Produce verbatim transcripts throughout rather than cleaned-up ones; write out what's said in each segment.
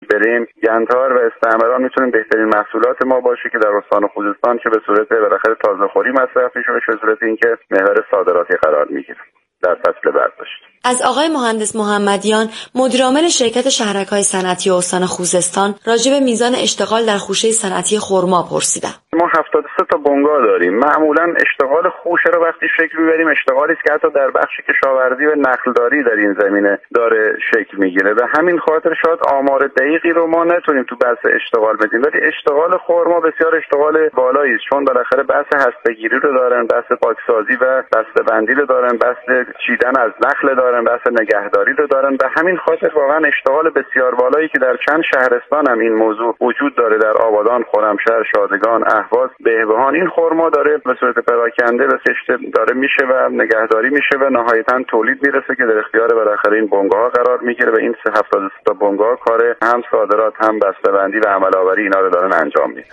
بریم، گندهار و استعماران میتونیم بهترین محصولات ما باشه که در استان خوزستان که به صورت بالاخره تازه خوری مصرف میشه و به صورت اینکه محور صادراتی قرار میگیره در فصل برداشت. از آقای مهندس محمدیان مدیر عامل شرکت شهرک‌های صنعتی استان خوزستان راجع به میزان اشتغال در خوشه صنعتی خرما پرسیدم. ما هفتاد و سه تا بنگاه داریم. معمولا اشتغال خوشه رو وقتی شکل می‌بریم اشتغالی است که حتی در بخش کشاورزی و نخلداری در این زمینه داره شکل میگیره. به همین خاطر شاید آمار دقیقی رو ما نتونیم تو بحث اشتغال بدیم، ولی اشتغال خرما بسیار اشتغال بالایی است، چون بالاخره بحث هسته‌گیری رو دارن، بحث پاکسازی و بسته‌بندی رو دارن، بحث چیدن از نخل دارن، بحث نگهداری رو دارن. به همین خاطر واقعا اشتغال بسیار بالایی که در چند شهرستان هم این موضوع وجود داره، در آبادان، خرمشهر، شادگان، اهواز، بهبهان. این خرما داره به صورت پراکنده به کشت داره میشه و نگهداری میشه و نهایتاً تولید میرسه که در اختیار بالاخره این بنگاه‌ها قرار میگیره و این هفتاد و سه تا بنگاه کار هم صادرات هم بسته‌بندی و عمل آوری اینا رو دارن انجام میدن.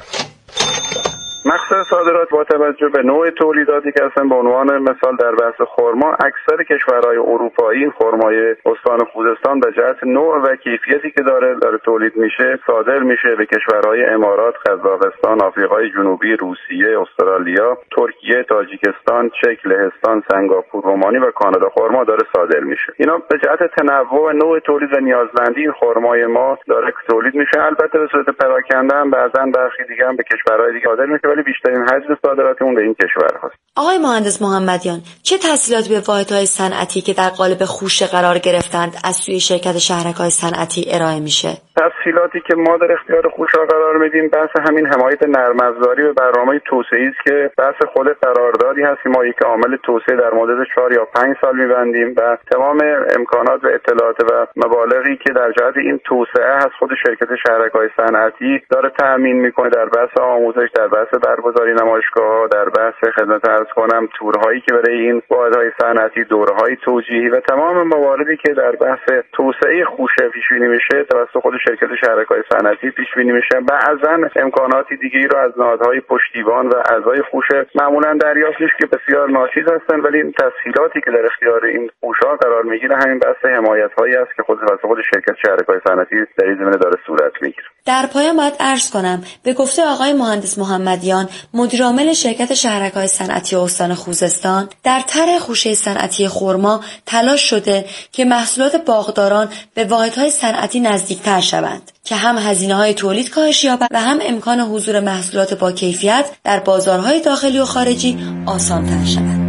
مقصد صادرات با توجه به نوع تولیداتی که هستن، به عنوان مثال در بحث خرما اکثر کشورهای اروپایی خرمای استان خوزستان به جهت نوع و کیفیتی که داره داره تولید میشه صادر میشه به کشورهای امارات، قزاقستان، آفریقای جنوبی، روسیه، استرالیا، ترکیه، تاجیکستان، چک، لهستان، سنگاپور، رومانی و کانادا خرما داره صادر میشه. اینا به جهت تنوع و نوع تولید و نیازمندی این خرمای ما داره تولید میشه. البته به صورت پراکنده هم بعضا برخی دیگه هم به کشورهای دیگه صادر میشه، ولی بیشترین حجم صادراتمون به این کشور هست. آقای مهندس محمدیان، چه تسهیلاتی به واحدهای صنعتی که در قالب خوشه قرار گرفتند از سوی شرکت شهرک‌های صنعتی ارائه میشه؟ تسهیلاتی که ما در اختیار خوشه‌ها قرار میدیم بحث همین حمایت نرم‌افزاری و برنامه توسعه‌ای است که بحث خود قراردادی هست که ما یک عامل توسعه در مدت چهار یا پنج سال می‌بندیم و تمام امکانات و اطلاعات و مبالغی که در جهت این توسعه هست خود شرکت شهرک‌های صنعتی داره تأمین می‌کنه در بحث آموزش، در بحث برگزاری نمایشگاه‌ها، در بحث خدمت عرض کنم تورهایی که برای این واحدهای صنعتی، دوره‌های توجیهی و تمام مواردی که در بحث توسعه خوشه پیش بینی میشه توسط خود شرکت شهرک‌های صنعتی پیش بینی میشه. بعضاً امکاناتی دیگه‌ای رو از نهادهای پشتیبان و اعضای خوشه معمولاً دریافت میشه که بسیار ناچیز هستن، ولی این تسهیلاتی که در اختیار این خوشه‌ها قرار میگیره همین بحث حمایت‌هایی است که خود توسط خود شرکت شهرک‌های صنعتی در این زمینه داره صورت میگیره. در پایان باید عرض کنم به گفته آقای مهندس محمدیان مدیر عامل شرکت شهرک‌های صنعتی استان خوزستان، در طرح خوشه صنعتی خرما تلاش شده که محصولات باغداران به واحدهای صنعتی نزدیکتر شوند که هم هزینه‌های تولید کاهش یابد و هم امکان حضور محصولات با کیفیت در بازارهای داخلی و خارجی آسان‌تر شود.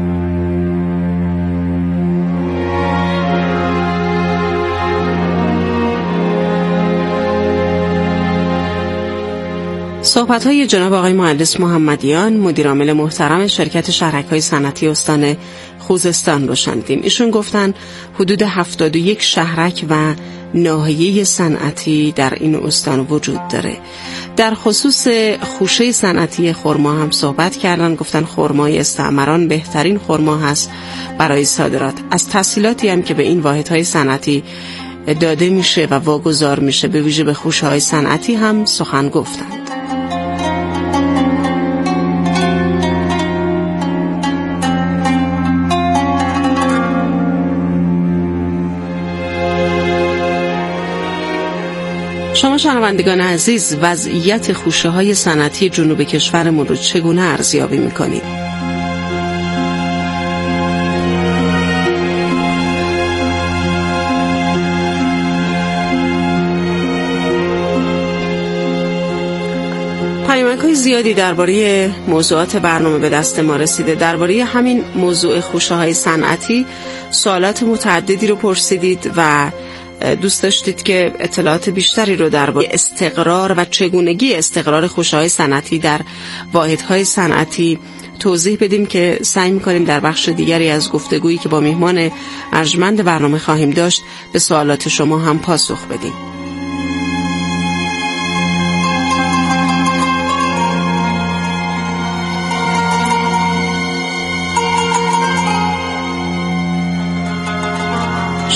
صحبت‌های جناب آقای مهندس محمدیان مدیر عامل محترم شرکت شهرک‌های صنعتی استان خوزستان رو شنیدیم. ایشون گفتن حدود هفتاد و یک شهرک و ناحیه صنعتی در این استان وجود داره. در خصوص خوشه صنعتی خرما هم صحبت کردن، گفتن خرمای استعماران بهترین خرما هست برای صادرات. از تسهیلاتی هم که به این واحدهای صنعتی داده میشه و واگذار میشه به ویژه به خوشه‌های صنعتی هم سخن گفتند. شما شنوندگان عزیز، وضعیت خوشه‌های صنعتی جنوب کشورمون رو چگونه ارزیابی می‌کنید؟ پیامک‌های زیادی درباره موضوعات برنامه به دست ما رسیده. درباره همین موضوع خوشه‌های صنعتی سوالات متعددی رو پرسیدید و دوست داشتید که اطلاعات بیشتری رو درباره استقرار و چگونگی استقرار خوشه‌های صنعتی در واحدهای صنعتی توضیح بدیم که سعی می‌کنیم در بخش دیگری از گفتگویی که با میهمان ارجمند برنامه خواهیم داشت به سوالات شما هم پاسخ بدیم.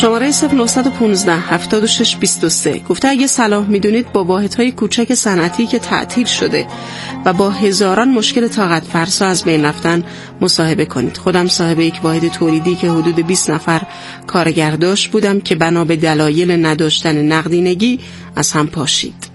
شماره صفر نه یک پنج هفت شش دو سه گفته اگه صلاح میدونید با واحدهای کوچک صنعتی که تعطیل شده و با هزاران مشکل طاقت فرسا از بین رفتن مصاحبه کنید. خودم صاحب یک واحد تولیدی که حدود بیست نفر کارگر داشت بودم که بنا به دلایل نداشتن نقدینگی از هم پاشید.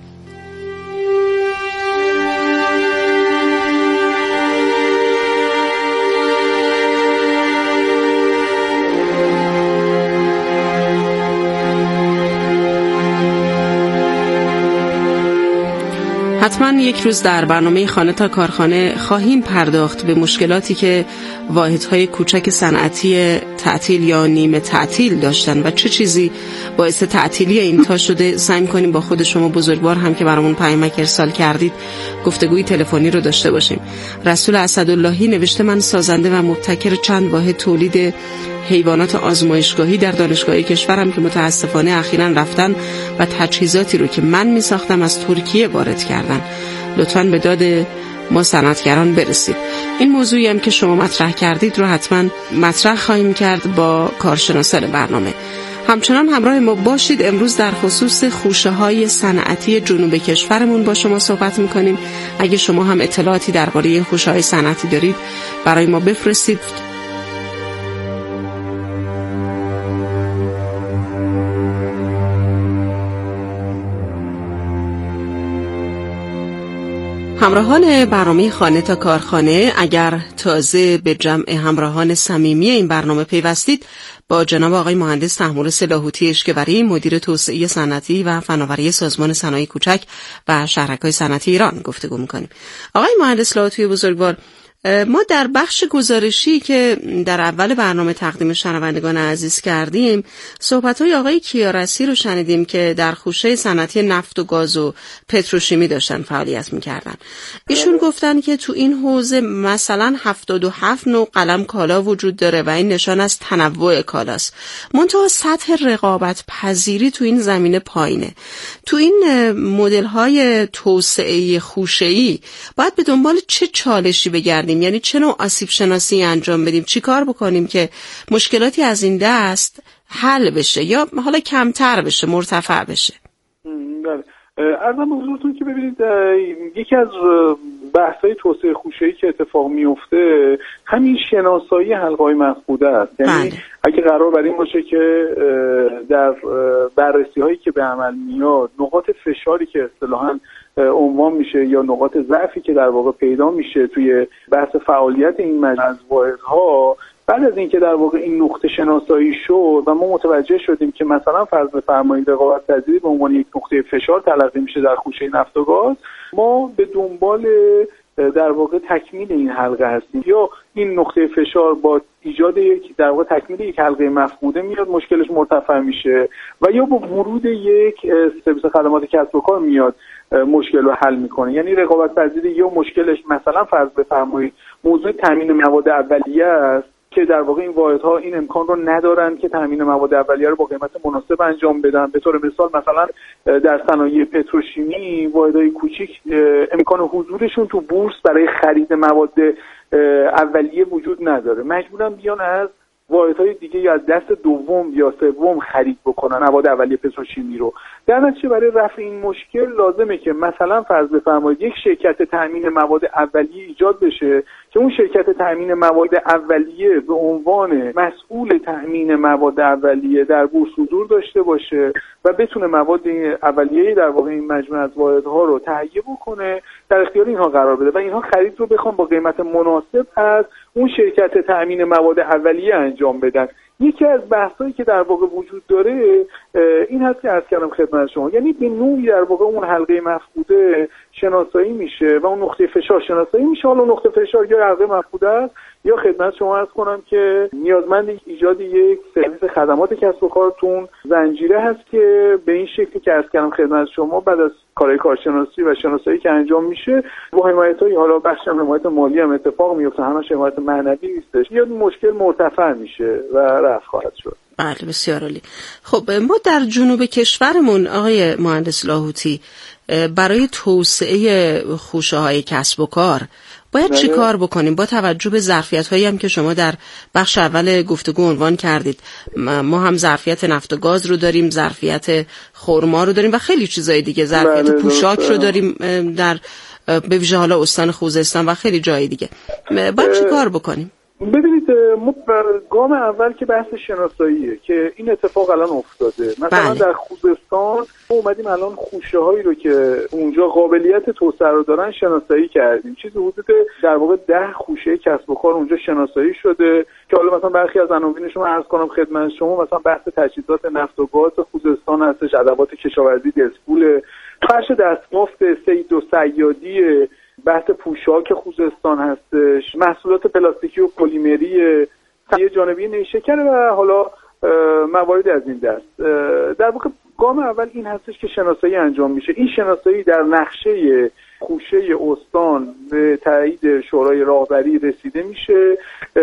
حتما یک روز در برنامه خانه تا کارخانه خواهیم پرداخت به مشکلاتی که واحدهای کوچک صنعتی تعطیل یا نیمه تعطیل داشتن و چه چیزی باعث تعطیلی اینها شده. سعی می‌کنیم با خود شما بزرگوار هم که برامون پیامک ارسال کردید گفتگوی تلفنی رو داشته باشیم. رسول اسداللهی نوشته من سازنده و مبتکر چند واحد تولید حیوانات آزمایشگاهی در دانشگاه کشورم که متاسفانه اخیراً رفتن و تجهیزاتی رو که من می ساختم از ترکیه وارد کردن. لطفاً به داد ما صنعتگران برسید. این موضوعی هم که شما مطرح کردید رو حتماً مطرح خواهیم کرد با کارشناسان برنامه. همچنان همراه ما باشید. امروز در خصوص خوشه‌های صنعتی جنوب کشورمون با شما صحبت می‌کنیم. اگه شما هم اطلاعاتی درباره این خوشه‌های صنعتی دارید برای ما بفرستید. همراهان برنامه خانه تا کارخانه، اگر تازه به جمع همراهان صمیمی این برنامه پیوستید، با جناب آقای مهندس طهمورث لاهوتی اشکوری، مدیر توسعه صنعتی و فناوری سازمان صنایع کوچک و شهرک‌های صنعتی ایران گفتگو می‌کنیم. آقای مهندس لاهوتی بزرگوار، ما در بخش گزارشی که در اول برنامه تقدیم شنوندگان عزیز کردیم صحبت‌های آقای کیارسی رو شنیدیم که در خوشه صنعتی نفت و گاز و پتروشیمی داشتن فعالیت می‌کردن. ایشون گفتن که تو این حوزه مثلا هفتاد و هفت نوع قلم کالا وجود داره و این نشان از تنوع کالاست. منتها سطح رقابت پذیری تو این زمینه پایینه. تو این مدل‌های توسعه خوشه‌ای باید به دنبال چه چالشی بگردیم؟ یعنی چه نوع آسیب شناسی انجام بدیم؟ چی کار بکنیم که مشکلاتی از این دست حل بشه یا حالا کمتر بشه، مرتفع بشه؟ بله، عرضم به حضورتون که ببینید یکی از بحث‌های توسعه خوشه‌ای که اتفاق میفته همین شناسایی حلقه‌های مفقوده است. یعنی بله. اگه قرار بر این باشه که در بررسی‌هایی که به عمل میاد نقاط فشاری که اصطلاحاً عنوان میشه یا نقاط ضعفی که در واقع پیدا میشه توی بحث فعالیت این مجموعه از واحدها، بعد از اینکه در واقع این نقطه شناسایی شد و ما متوجه شدیم که مثلا فرض بفرمایید رقابت‌پذیری به عنوان یک نقطه فشار تلقی میشه در خوشه نفت و گاز، ما به دنبال در واقع تکمیل این حلقه هستیم. یا این نقطه فشار با ایجاد یک در واقع تکمیل یک حلقه مفقوده میاد مشکلش مرتفع میشه و یا با ورود یک سرویس خدمات کسب و کار میاد مشکل رو حل میکنه. یعنی رقابت پذیری یا مشکلش مثلا فرض بفرمایید موضوع تامین مواد اولیه است که در واقع این واحدها این امکان رو ندارن که تامین مواد اولیه رو با قیمت مناسب انجام بدن. به طور مثال مثلا در صنایع پتروشیمی واحدهای کوچیک امکان حضورشون تو بورس برای خرید مواد اولیه وجود نداره، مجبورن بیان از واحدهای دیگه یا از دست دوم یا سوم خرید بکنن مواد اولیه پتروشیمی رو. در نتیجه برای رفع این مشکل لازمه که مثلا فرض بفرمایید یک شرکت تامین مواد اولیه ایجاد بشه که اون شرکت تامین مواد اولیه به عنوان مسئول تامین مواد اولیه در بورس حضور داشته باشه و بتونه مواد اولیه در واقع این مجموعه از واحدها رو تهیه بکنه، در اختیار اینها قرار بده و اینها خرید رو بخوان با قیمت مناسب از اون شرکت تامین مواد اولیه انجام بدن. یکی از بحثایی که در واقع وجود داره این هست که عرض کردم خدمت شما، یعنی به نوعی در واقع اون حلقه مفقوده شناسایی میشه و اون نقطه فشار شناسایی میشه. حالا نقطه فشار یا حلقه مفقوده است یا خدمت شما عرض کنم که نیازمند ایجاد یک سرویس خدمات کسب و کارتون زنجیره هست که به این شکلی که عرض کردم خدمت شما بعد از کارهای کارشناسی و شناسایی که انجام میشه با حمایت‌های حالا بخش حمایت مالی هم اتفاق میفته، همش حمایت معنوی نیستش، یا مشکل مرتفع میشه و رفع خواهد شد. بله بسیار عالی. خب ما در جنوب کشورمون آقای مهندس لاهوتی برای توسعه خوشه‌های کسب و کار باید چی کار بکنیم با توجه به ظرفیت‌هایی هم که شما در بخش اول گفتگو عنوان کردید؟ ما هم ظرفیت نفت و گاز رو داریم، ظرفیت خرما رو داریم و خیلی چیزای دیگه، ظرفیت پوشاک رو داریم در به ویژه حالا استان خوزستان و خیلی جای دیگه. باید چی کار بکنیم؟ ببینید، ما گام اول که بحث شناساییه که این اتفاق الان افتاده. مثلا بله. در خوزستان ما اومدیم الان خوشه هایی رو که اونجا قابلیت توسعه رو دارن شناسایی کردیم. چیزی حدود در واقع ده خوشه کسب و کار اونجا شناسایی شده که حالا مثلا برخی از عناوینش رو عرض کنم خدمت شما. مثلا بحث تجهیزات نفت و گاز خوزستان هستش، ادوات کشاورزی دسپول، بخش دستبافت، صید و صیادی، بحث پوشاک خوزستان هستش، محصولات پلاستیکی و پلیمری، صنایع جانبی نیشکر و حالا موارد از این دست. در واقع گام اول این هستش که شناسایی انجام میشه. این شناسایی در نقشه خوشه استان به تایید شورای راهبری رسیده میشه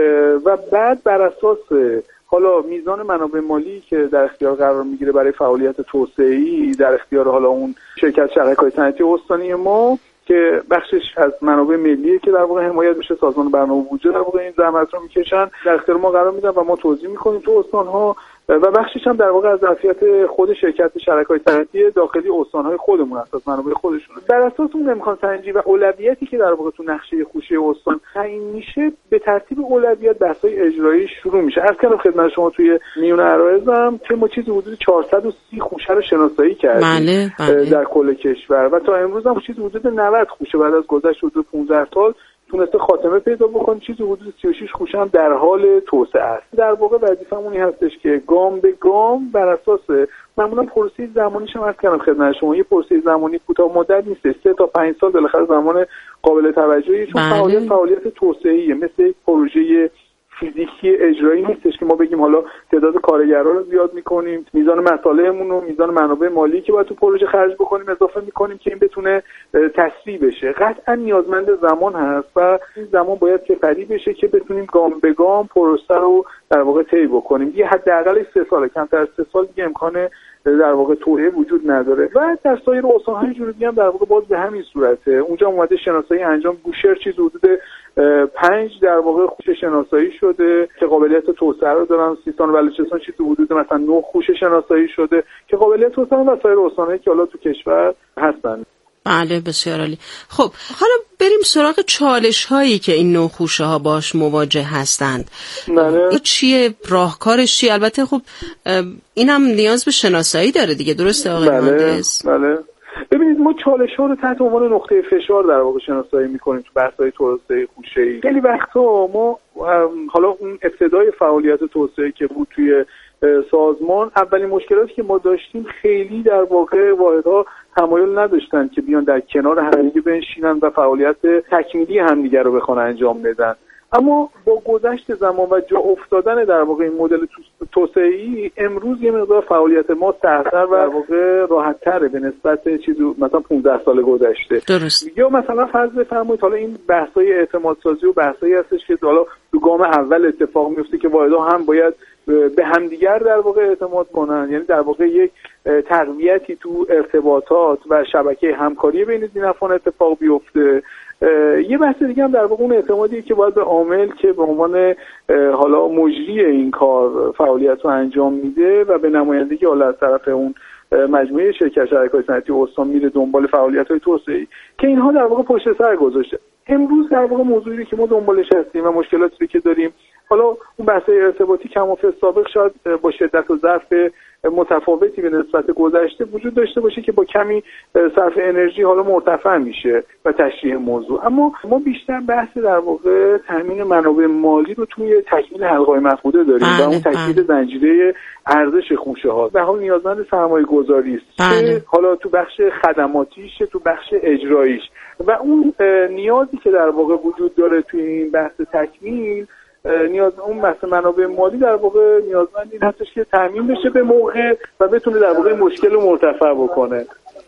و بعد بر اساس حالا میزان منابع مالی که در اختیار قرار میگیره برای فعالیت توسعه‌ای در اختیار حالا اون شرکت شهرک‌های صنعتی استانی ما که بخشش از منابع ملیه که در واقع حمایت میشه، سازمان برنامه بودجه در واقع این زحمت رو میکشن، در اختیار ما قرار میدن و ما توزیع میکنیم تو استان‌ها و بخشش هم در واقع از ظرفیت خود شرکت شرکای صنعتی داخلی استان‌های خودمون هست، از منابع خودشون. بر اساس اون امکان سنجی و اولویتی که در واقع تو نقشه خوشه استان تعیین میشه، به ترتیب اولویت بحث‌های اجرایی شروع میشه. عرض کردم خدمت شما توی میون عرایزم که ما چیزی حدود چهارصد و سی خوشه رو شناسایی کردیم بله، بله. در کل کشور و تا امروز هم چیزی حدود نود خوشه بعد از گذشت حدود پانزده سال تونسته خاتمه پیدا بکنه. چیزی حدود سی و شش خوشه هم در حال توسعه است. در واقع وظیفه‌مون این هستش که گام به گام بر اساس معمولا پروسه زمانیش هم عرض کردم خدمت شما، یه پروسه زمانی کوتاه مدت نیست، سه تا پنج سال بالاخره زمان قابل توجهی، چون بله. فعالیت فعالیت توسعه‌ایه، مثل پروژه فیزیکی اجرایی نیستش که ما بگیم حالا تعداد کارگرها رو زیاد می‌کنیم، میزان مصالحمون رو، میزان منابع مالی که باید تو پروژه خرج بکنیم اضافه می‌کنیم که این بتونه تسریع بشه. قطعا نیازمند زمان هست و این زمان باید سپری بشه که بتونیم گام به گام پروسه رو در واقع طی بکنیم. یه حداقل سه سال، کمتر از سه سال دیگه امکان در واقع توسعه وجود نداره و در سایر استان‌های جنوبی هم در واقع باز به همین صورته. اونجا اومده شناسایی انجام، بوشهر چیز حدود پنج در واقع خوشه شناسایی شده که قابلیت توسعه رو دارن. سیستان و بلوچستان چیز حدود مثلا نه خوشه شناسایی شده که قابلیت توسعه و سایر استان‌هایی که حالا تو کشور هستن. بله، بسیار عالی. خب حالا بریم سراغ چالش هایی که این نوع خوشه ها باش مواجه هستند. بله. این چیه؟ راهکارش چیه؟ البته خب اینم نیاز به شناسایی داره دیگه، درسته آقای مهندس؟ بله. بله. ببینید، ما چالش ها رو تحت عنوان نقطه فشار در واقع شناسایی میکنیم تو بحث‌های توسعه خوشه‌ای. خیلی وقتا ما حالا اون ابتدای فعالیت توسعه که بود توی سازمان، اولین مشکلاتی که ما داشتیم خیلی در واقع واحدها تمایل نداشتن که بیان در کنار همدیگه بنشینن و فعالیت تکمیلی همدیگه رو بخوان انجام بدن. اما با گذشت زمان و جا افتادن در واقع این مدل توسعه‌ای، امروز یه مقدار فعالیت ما سخت‌تر و در واقع راحت‌تره به نسبت چیزی مثلا پانزده سال گذشته. درست. یا مثلا فرض بفرمایید حالا این بحث‌های اعتماد سازی و بحثایی هستش که حالا تو گام اول اتفاق میفته که واحدها هم باید به همدیگر در واقع اعتماد کنن، یعنی در واقع یک تقویتی تو ارتباطات و شبکه همکاری بین این افراد اتفاق بیفته. یه بحث دیگه هم در واقع اون اعتمادیه که باید به عامل که به عنوان حالا مجری این کار فعالیت رو انجام میده و به نمایندگی حالا از طرف اون مجموعه شرکت شرکای صنعتی استان میره دنبال فعالیت‌های توسعه‌ای که اینها در واقع پشت سر گذاشته. امروز در واقع موضوعی که ما دنبالش هستیم و مشکلاتی که داریم، حالا اون بحث ارتباطی کمافه سابق شاید با شدت و ظرف متفاوتی به نسبت گذشته وجود داشته باشه که با کمی صرف انرژی حالا مرتفع میشه و تشریح موضوع، اما ما بیشتر بحث در واقع تامین منابع مالی رو توی تکمیل حلقه‌های مفقوده داریم و اون تکمیل زنجیره ارزش خوشه ها به حال نیازمند سرمایه گذاری است که حالا تو بخش خدماتیش، تو بخش اجراییش و اون نیازی که در واقع وجود داره توی این بحث تکمیل، نیاز اون بحث منابع مالی در واقع نیازمند این هستش که تامین بشه به موقع و بتونه در واقع مشکل رو مرتفع بکنه.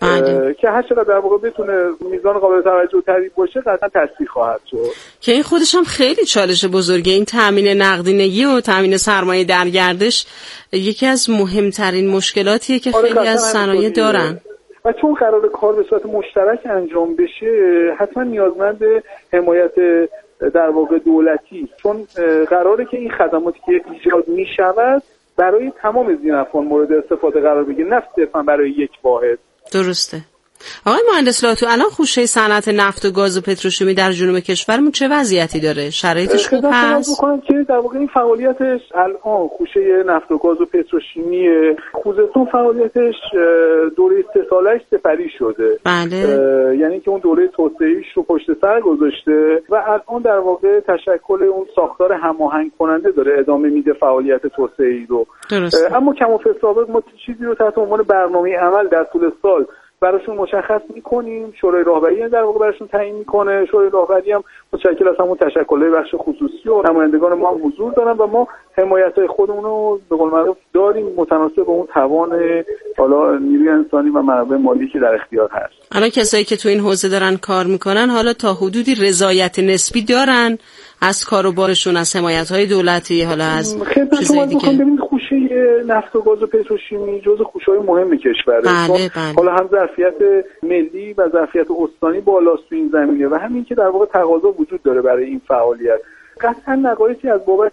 که هر چقدر در واقع بتونه میزان قابل توجه و تعریف باشه قطعا تصدیق خواهد شد. که این خودش هم خیلی چالش بزرگه. این تامین نقدینگی و تامین سرمایه در گردش یکی از مهمترین مشکلاتی که خیلی از صنایع دارن. و چون قرار کار به صورت مشترک انجام بشه حتما نیازمند حمایت در واقع دولتی، چون قراره که این خدماتی که ایجاد میشود برای تمام ذی‌نفعان مورد استفاده قرار بگیره، نه صرفا برای یک واحد. درسته. آقای مهندس لاتو، الان خوشه صنعت نفت و گاز و پتروشیمی در جنوب کشورمون چه وضعیتی داره؟ شرایطش خوب هست؟ می‌کنم که در واقع این فعالیتش الان خوشه نفت و گاز و پتروشیمی خوزستان فعالیتش دوره سه سالش سپری شده. بله. یعنی که اون دوره توسعه‌ایش رو پشت سر گذاشته و الان در واقع تشکل اون ساختار هماهنگ کننده داره ادامه میده فعالیت توسعه‌ای رو. درسته. اما کم و بیش سابق ما چیزی رو تحت عنوان برنامه عمل در طول سال براشون مشخص میکنیم، شورای راهبری در واقع براشون تعیین میکنه. شورای راهبری هم متشکل از همون تشکل‌های بخش خصوصی و نمایندگان ما هم حضور دارن و ما حمایت‌های خودمون رو به قول معروف داریم متناسب با اون توان حالا نیروی انسانی و منابع مالی که در اختیار هست. الان کسایی که تو این حوزه دارن کار میکنن حالا تا حدودی رضایت نسبی دارن از کار و بارشون، از حمایت‌های دولتی، حالا از چیزای دیگه؟ ببینید خوشه نفت و گاز و پتروشیمی جزو خوشه‌های مهم کشوره. بله بله. حالا هم ظرفیت ملی و ظرفیت استانی بالاست تو این زمینه و همین که در واقع تقاضا وجود داره برای این فعالیت. قطعا نقایصی از بابت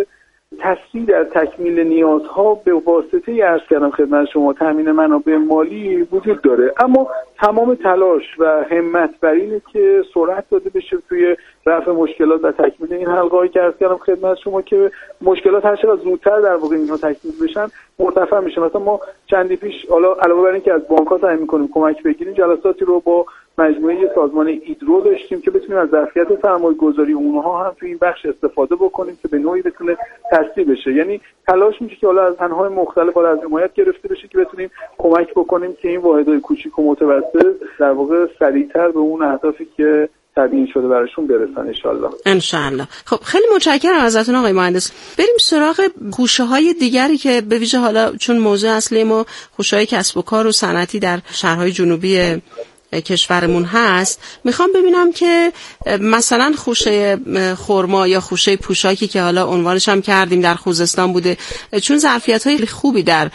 تسریع در تکمیل نیازها به واسطه عرض کردم خدمت شما تامین منابع مالی وجود داره، اما تمام تلاش و همت بر اینه که سرعت داده بشه توی رفع مشکلات و تکمیل این حلقه‌ای که عرض کردم خدمت شما که مشکلات هر چقدر زودتر در واقع اینها تکمیل بشن مرتفع میشه. مثلا ما چندی پیش حالا علاوه بر اینکه از بانک‌ها سعی می‌کنیم کمک بگیریم، جلساتی رو با مجموعه سازمان ایدرو داشتیم که بتونیم از ظرفیت سرمایه‌گذاری اونها هم توی این بخش استفاده بکنیم که به نوعی بتونه تسریع بشه. یعنی تلاش میشه که حالا از انواع مختلف حالا از حمایت گرفته بشه که بتونیم کمک بکنیم که این واحدهای کوچیک و متوسط در واقع سریعتر به اون اهدافی که تعیین شده براشون برسن ان شاءالله. ان شاءالله. خب خیلی متشکرم ازتون آقای مهندس. بریم سراغ خوشه‌های دیگری که به ویژه حالا چون موضوع اصلی ما خوشه‌های کسب و کار و صنعتی در شهرهای جنوبی کشورمون هست، میخوام ببینم که مثلا خوشه خرما یا خوشه پوشاکی که حالا عنوانش هم کردیم در خوزستان بوده، چون ظرفیت‌های خوبی در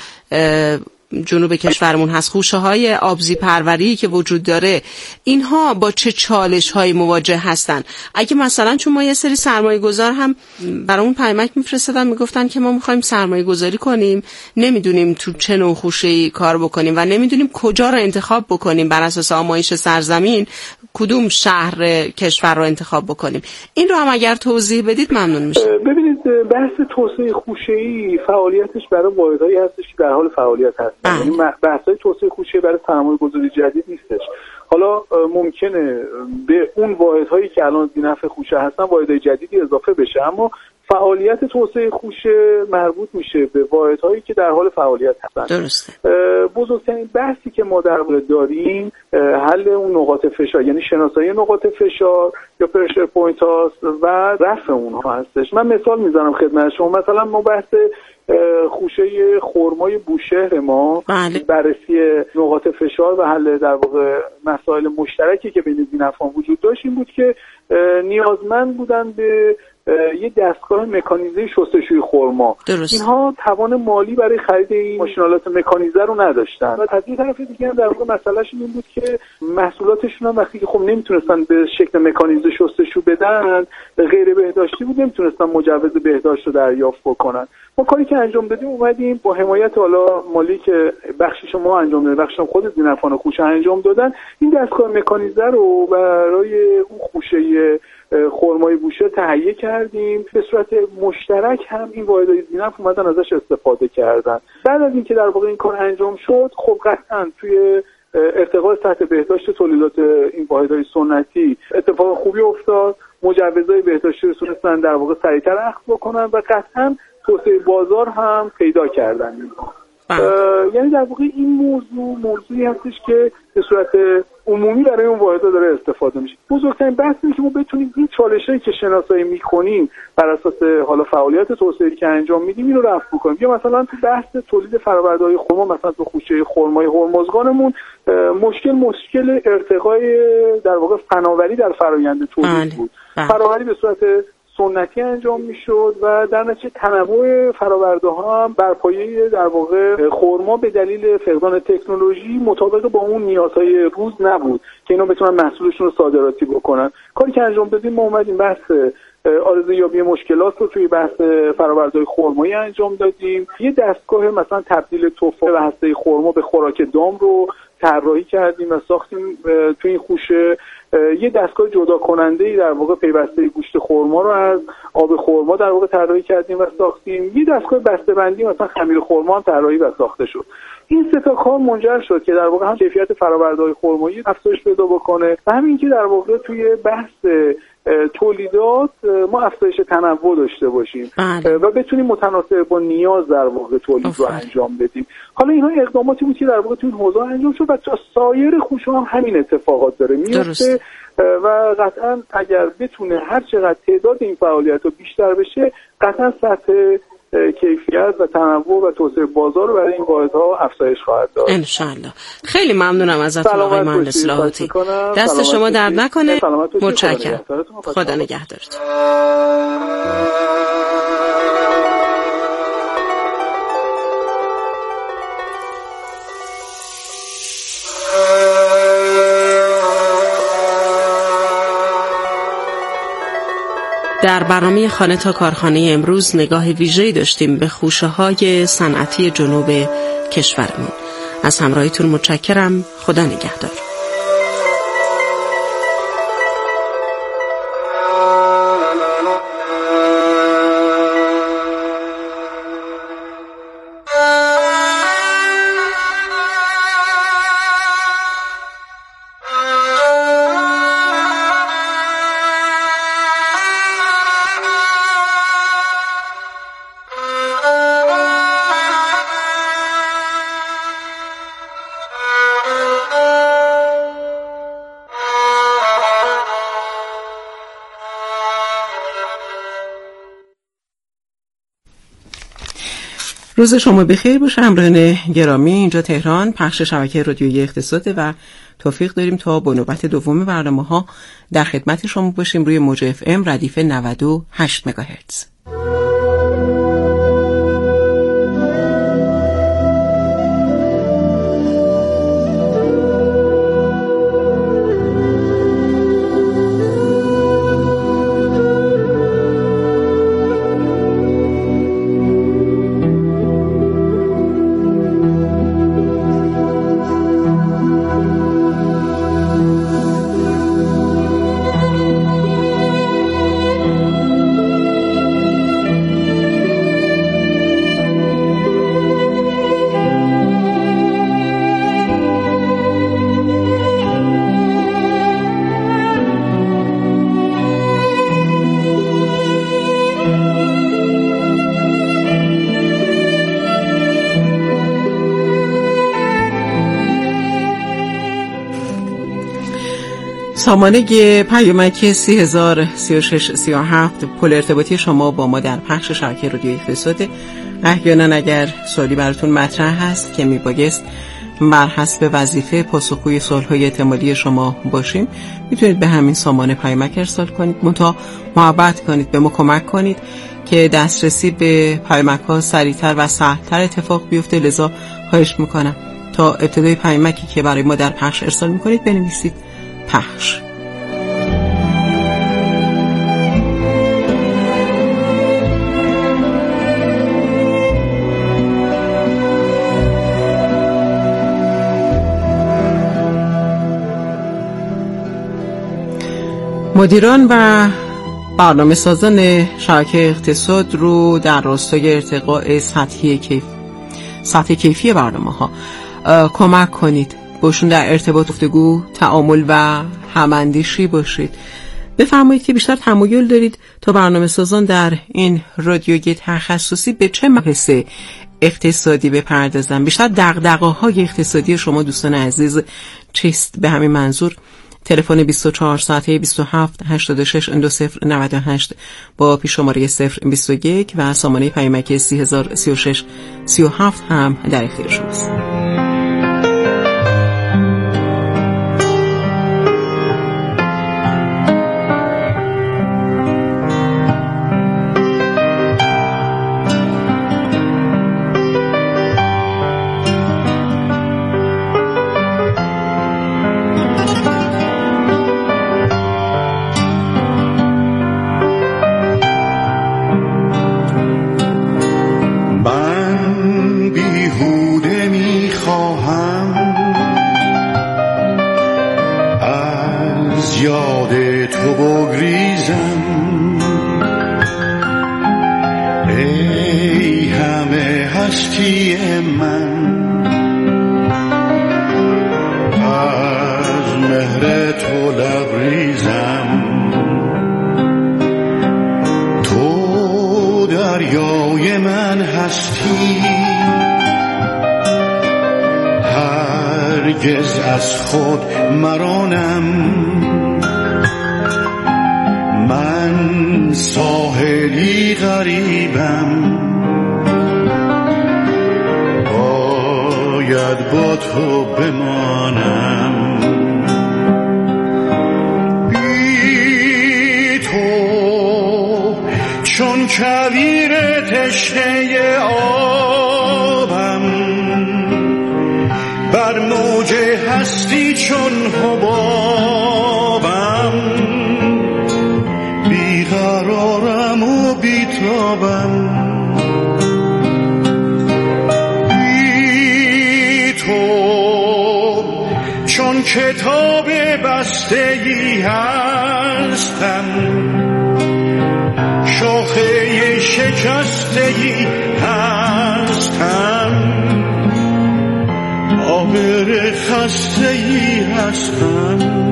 جنوب کشورمون هست، خوشه های آبزی پروری که وجود داره، اینها با چه چالش های مواجه هستن؟ اگه مثلا چون ما یه سری سرمایه گذار هم برامون پیامک میفرستادن میگفتن که ما میخوایم سرمایه گذاری کنیم، نمیدونیم تو چه نوع خوشه‌ای کار بکنیم و نمیدونیم کجا رو انتخاب بکنیم، بر اساس آمایش سرزمین کدوم شهر کشور رو انتخاب بکنیم. این رو هم اگر توضیح بدید ممنون میشم. ببینید بحث توسعه خوشه‌ای فعالیتش برای واحدهایی هستش که در حال فعالیت هست. یعنی بحث‌های توسعه خوشه برای سرمایه‌گذاری جدید نیستش. حالا ممکنه به اون واحدهایی که الان ذی‌نفع خوشه هستن واحدهای جدیدی اضافه بشه، اما فعالیت توسعه خوشه مربوط میشه به واحدهایی که در حال فعالیت هستن. درسته. بزرگترین بحثی که ما در واقع داریم حل اون نقاط فشار، یعنی شناسایی نقاط فشار یا پرشر پوینت هاست و رفع اونها هستش. من مثال میزنم خدمت شما. مثلا ما بحث خوشه خرمای بوشهر ما بله. بررسی نقاط فشار و حل در واقع مسائل مشترکی که بین ذی‌نفعان وجود داشت این بود که نیازمند بودن به یه دستگاه مکانیزه شستشوی خرما. اینها توان مالی برای خرید این ماشین‌آلات مکانیزه رو نداشتن و از این طرف دیگه هم در واقع مسئلهشون این بود که محصولاتشون هم وقتی که خب نمیتونستن به شکل مکانیزه شستشو بدن، غیر بهداشتی بود، نمیتونستن مجوز بهداشت رو دریافت بکنن. ما کاری که انجام دادیم اومدیم با حمایت حالا مالی که بخشی شما انجام دادن، بخشی خود ذی‌نفعان خوشه انجام دادن، این دستگاه مکانیزه رو برای اون خوشه خرمای بوشهر تهیه کردیم. به صورت مشترک هم این واحدهای ذی‌نفع اومدن ازش استفاده کردن. بعد از اینکه در واقع این کار انجام شد، خب قطعاً توی ارتقاء سطح بهداشت تولیدات این واحدهای سنتی اتفاق خوبی افتاد. مجوزهای بهداشتی رو تونستن در واقع سریعتر اخذ بکنن و قطعاً توسعه بازار هم پیدا کردن. یعنی در واقع این موضوع موضوعی هستش که به صورت عمومی برای اون واحدها داره استفاده میشه. بزرگترین بحث اینه که ما بتونیم این چالشایی که شناسایی میکنیم بر اساس حالا فعالیت توسعه‌ای که انجام میدیم اینو رفع بکنیم. یا مثلا تو بحث تولید فرآورده‌های خرما، مثلا تو خوشه خرمای هرمزگانمون مشکل مشکل ارتقای در واقع فناوری در فرآیند تولید بود. فناوری به صورت سنتی انجام میشد و در نتیجه تنوع فرآورده ها هم بر پایه در واقع خرما به دلیل فقدان تکنولوژی مطابق با اون نیازهای روز نبود که اینا بتونن محصولشون رو صادراتی بکنن. کاری که انجام دادیم ما اومدیم بحث آرزویابی مشکلات رو توی بحث فرآورده‌های خرمایی انجام دادیم. یه دستگاه مثلا تبدیل تفاح و هسته خرما به خوراک دام رو طراحی کردیم و ساختیم توی این خوشه. یه دستگاه جدا کننده‌ای در واقع پیوسته گوشت خرما رو از آب خرما در واقع طراحی کردیم و ساختیم. یه دستگاه بسته‌بندی مثلا خمیر خرما هم طراحی و ساخته شد. این سه تا کار منجر شد که در واقع هم کیفیت فرآورده‌های خرمایی افزایش پیدا بکنه و همین که در واقع توی بحث تولیدات ما افزایش تنوع داشته باشیم بله. و بتونیم متناسب با نیاز در واقع تولید رو انجام بدیم. حالا اینها اقداماتی بود که در واقع توی این حوزه انجام شد و تا سایر خوشه هم همین اتفاقات داره میفته و قطعا اگر بتونه هر چقدر تعداد این فعالیت رو بیشتر بشه قطعا سطح کیفیت و تنوع و توسعه بازار رو برای این واحدها افزایش خواهد داد. ان شاء الله. خیلی ممنونم ازتون آقای مهندس لاهوتی. دست شما درد نکنه. متشکرم. خدا نگهدارتون. در برنامه خانه تا کارخانه امروز نگاه ویژه‌ای داشتیم به خوشه‌های صنعتی جنوب کشورمون. از همراهیتون متشکرم. خدا نگهدار. روز شما بخیر باشه همراهان گرامی. اینجا تهران، پخش شبکه رادیویی اقتصاد و توفیق داریم تا با نوبت دوم برنامه ها در خدمت شما باشیم روی موج اف ام ردیف نود و هشت مگاهرتز. سامانه پیامک سی هزار سی و شش سی و هفت پل ارتباطی شما با ما در پخش شبکه رادیویی اقتصاد. احیانا اگر سوالی براتون مطرح هست که میبایست بر حسب وظیفه پاسخگوی سوالهای احتمالی شما باشیم، میتونید به همین سامانه پیامک ارسال کنید. منتها محبت کنید به ما کمک کنید که دسترسی به پیامک ها سریعتر و سهلتر اتفاق بیفته. لذا خواهش میکنم تا ابتدای پیامکی که برای ما در پخش ارسال میکنید بنویسید پخش. مدیران و برنامه سازان شبکه اقتصاد رو در راستای ارتقاء سطحی کیف سطح کیفی برنامه ها کمک کنید. باشون در ارتباط گفتگو، تعامل و هماندیشی باشید. بفرمایید که بیشتر تمایل دارید تا برنامه سازان در این رادیوی تخصصی به چه مباحث اقتصادی بپردازن. بیشتر دغدغه‌های اقتصادی شما دوستان عزیز چیست؟ به همین منظور تلفن بیست و چهار ساعته بیست و هفت هشتاد و شش دو صفر نود و هشت با پیش شماره صفر بیست و یک و سامانه پیامک سی هزار سی و شش سی و هفت هم در اختیار شماست. از یاد تو بگریزم، ای همه هستی من، از مهر تو لبریزم. تو دریای من هستی، هرگز از خود مرانم. من ساحلی غریبم، باید با تو بمانم. بی تو چون کویر تشنه آبم، بر موج هستی چون حبابم. بیقرارم و بیتابم، بی تو چون کتاب بسته‌ای هستم، شاخه شکسته‌ای هستم، آبر خسته‌ای هستم.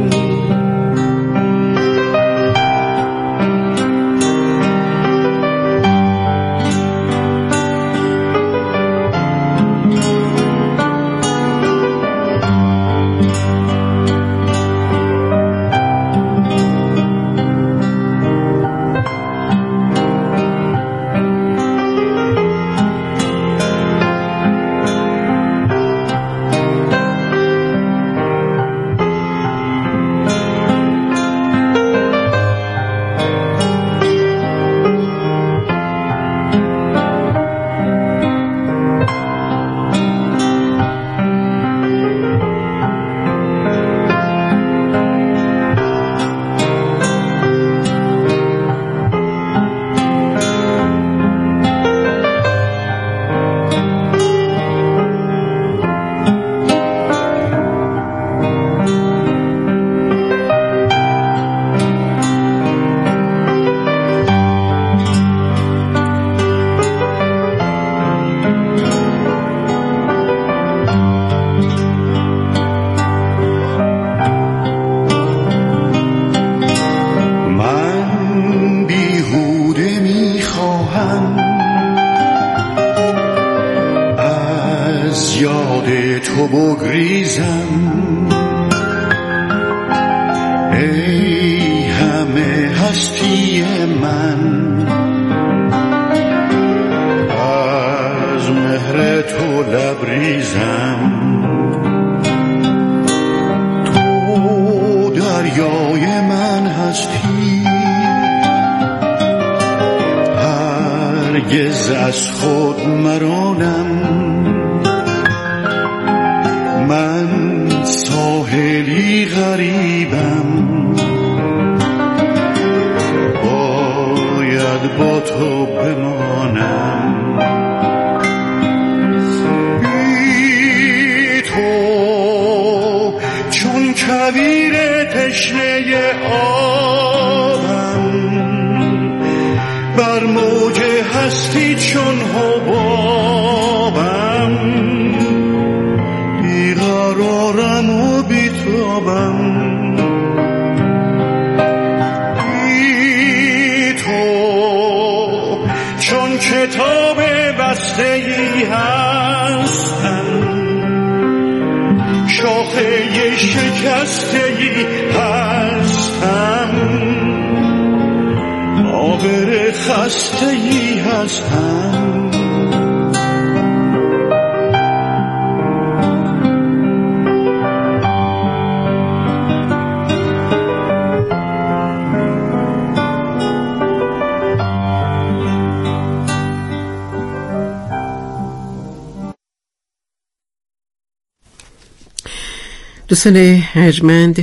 دوستان ارجمند،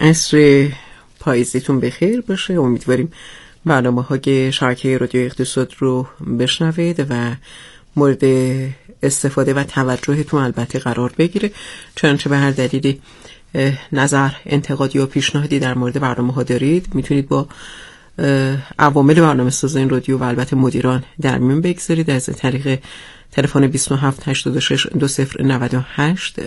عصر پاییزیتون بخیر باشه. امیدواریم برنامه های شبکه رادیو اقتصاد رو بشنوید و مورد استفاده و توجهتون البته قرار بگیره، چنانچه به هر دلیلی نظر، انتقادی و پیشنهادی در مورد برنامه ها دارید، میتونید با عوامل برنامه ساز این رادیو و البته مدیران در میون بگذارید از طریق تلفن بیست و هفت هشتاد و شش دو صفر نود و هشت